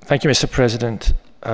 Thank you, Mr. President.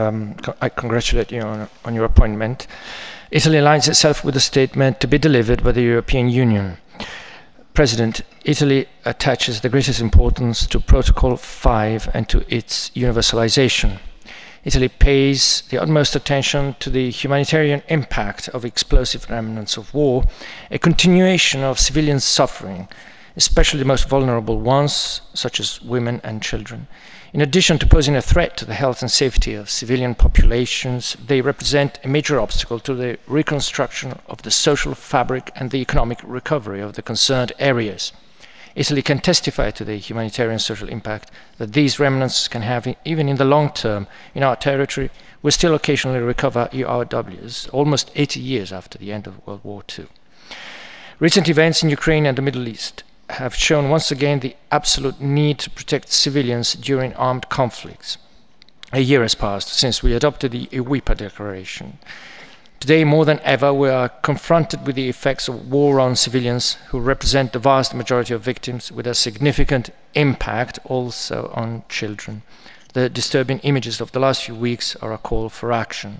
I congratulate you on your appointment. Italy aligns itself with the statement to be delivered by the European Union. President, Italy attaches the greatest importance to Protocol 5 and to its universalization. Italy pays the utmost attention to the humanitarian impact of explosive remnants of war, a continuation of civilian suffering, especially the most vulnerable ones, such as women and children. In addition to posing a threat to the health and safety of civilian populations, they represent a major obstacle to the reconstruction of the social fabric and the economic recovery of the concerned areas. Italy can testify to the humanitarian social impact that these remnants can have even in the long term. In our territory, we still occasionally recover ERWs, almost 80 years after the end of World War II. Recent events in Ukraine and the Middle East have shown once again the absolute need to protect civilians during armed conflicts. A year has passed since we adopted the EWIPA Declaration. Today, more than ever, we are confronted with the effects of war on civilians who represent the vast majority of victims, with a significant impact also on children. The disturbing images of the last few weeks are a call for action.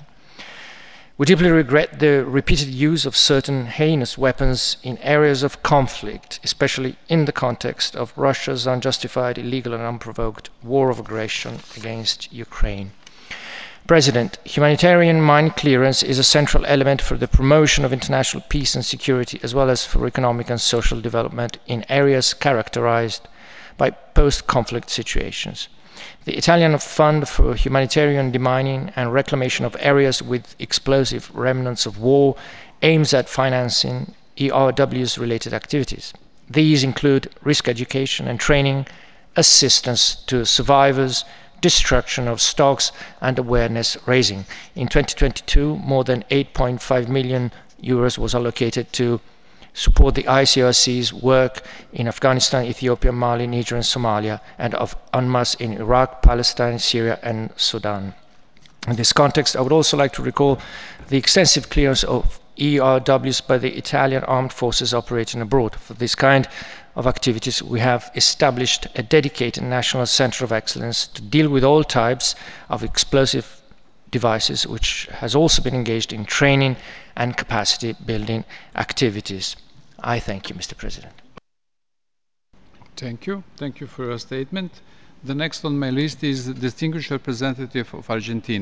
We deeply regret the repeated use of certain heinous weapons in areas of conflict, especially in the context of Russia's unjustified, illegal and unprovoked war of aggression against Ukraine. President, humanitarian mine clearance is a central element for the promotion of international peace and security, as well as for economic and social development in areas characterized by post-conflict situations. The Italian Fund for Humanitarian Demining and Reclamation of Areas with Explosive Remnants of War aims at financing ERWs-related activities. These include risk education and training, assistance to survivors, destruction of stocks and awareness raising. In 2022, more than 8.5 million euros was allocated to support the ICRC's work in Afghanistan, Ethiopia, Mali, Niger and Somalia, and of UNMAS in Iraq, Palestine, Syria and Sudan. In this context, I would also like to recall the extensive clearance of ERWs by the Italian armed forces operating abroad. For this kind of activities, we have established a dedicated national center of excellence to deal with all types of explosive devices, which has also been engaged in training and capacity building activities. I thank you, Mr. President. Thank you. Thank you for your statement. The next on my list is the distinguished representative of Argentina.